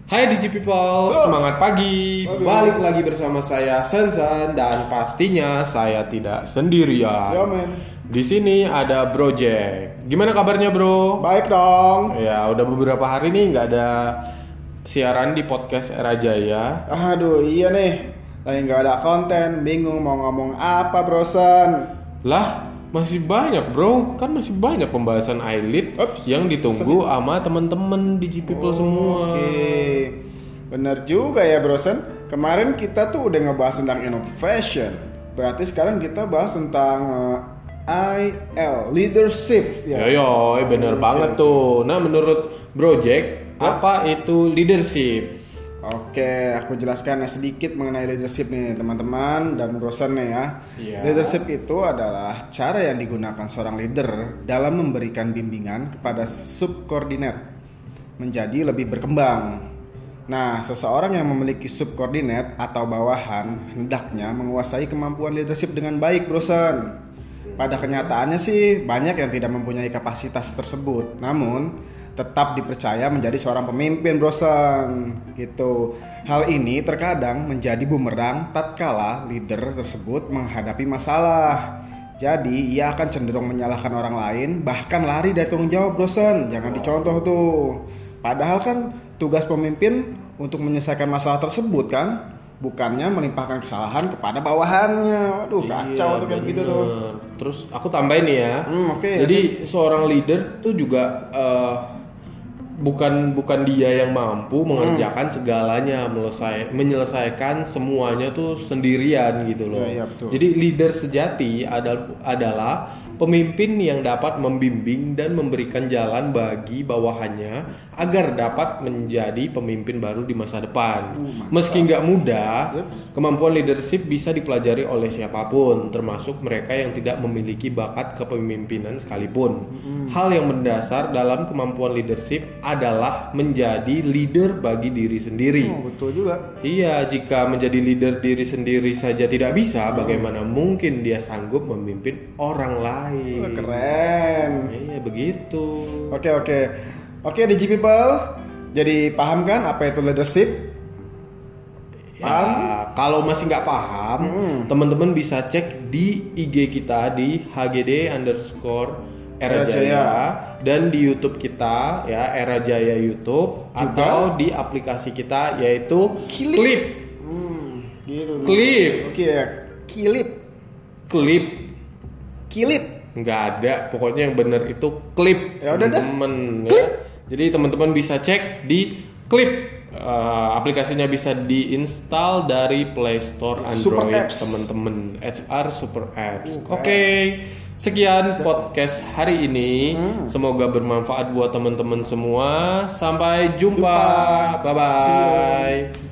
Hai Digi People, semangat pagi. Balik lagi bersama saya Sensan dan pastinya saya tidak sendirian. Ya men. Di sini ada Bro Jack. Gimana kabarnya Bro? Baik dong. Ya udah beberapa hari nih nggak ada siaran di podcast Era Jaya. Aduh iya nih, lagi nggak ada konten, bingung mau ngomong apa brosan. Lah masih banyak Bro, kan masih banyak pembahasan iLead yang ditunggu sama teman-teman Digi People semua. Oke, bener juga ya brosan. Kemarin kita tuh udah ngebahas tentang innovation. Berarti sekarang kita bahas tentang leadership ya. Yo, bener banget tuh. Nah, menurut Bro Jack, apa itu leadership? Oke, aku jelaskan sedikit mengenai leadership nih teman-teman dan brosan nih ya. Iya. Leadership itu adalah cara yang digunakan seorang leader dalam memberikan bimbingan kepada subordinat menjadi lebih berkembang. Nah, seseorang yang memiliki subordinat atau bawahan hendaknya menguasai kemampuan leadership dengan baik, brosan. Pada kenyataannya sih banyak yang tidak mempunyai kapasitas tersebut, namun tetap dipercaya menjadi seorang pemimpin, brosan. Gitu. Hal ini terkadang menjadi bumerang tatkala leader tersebut menghadapi masalah. Jadi ia akan cenderung menyalahkan orang lain, bahkan lari dari tanggung jawab, brosan. Jangan dicontoh tuh. Padahal kan tugas pemimpin untuk menyelesaikan masalah tersebut kan, bukannya melimpahkan kesalahan kepada bawahannya. Waduh, kacau tuh kayak begitu tuh. Terus aku tambahin nih ya. Jadi seorang leader tuh juga bukan dia yang mampu mengerjakan segalanya, menyelesaikan semuanya tuh sendirian gitu loh. Iya, betul. Jadi leader sejati adalah pemimpin yang dapat membimbing dan memberikan jalan bagi bawahannya agar dapat menjadi pemimpin baru di masa depan. Meski nggak mudah, kemampuan leadership bisa dipelajari oleh siapapun, termasuk mereka yang tidak memiliki bakat kepemimpinan sekalipun. Hal yang mendasar dalam kemampuan leadership adalah menjadi leader bagi diri sendiri. Betul juga. Iya, jika menjadi leader diri sendiri saja tidak bisa, bagaimana mungkin dia sanggup memimpin orang lain? Wah, keren. Iya, begitu. Oke, Digi People. Jadi paham kan apa itu leadership? Ya, kalau masih nggak paham, teman-teman bisa cek di IG kita di @hgd_Era Jaya dan di YouTube kita ya Era Jaya YouTube juga, atau di aplikasi kita yaitu Clip. Gitu. Clip. Oke ya. Clip. Nggak ada, pokoknya yang bener itu Clip. Ya udah dah. Temen ya. Jadi teman-teman bisa cek di Clip. Aplikasinya bisa diinstal dari Play Store Android teman-teman. HR Super Apps. Oke. Sekian podcast hari ini. Semoga bermanfaat buat teman-teman semua. Sampai jumpa. Bye bye.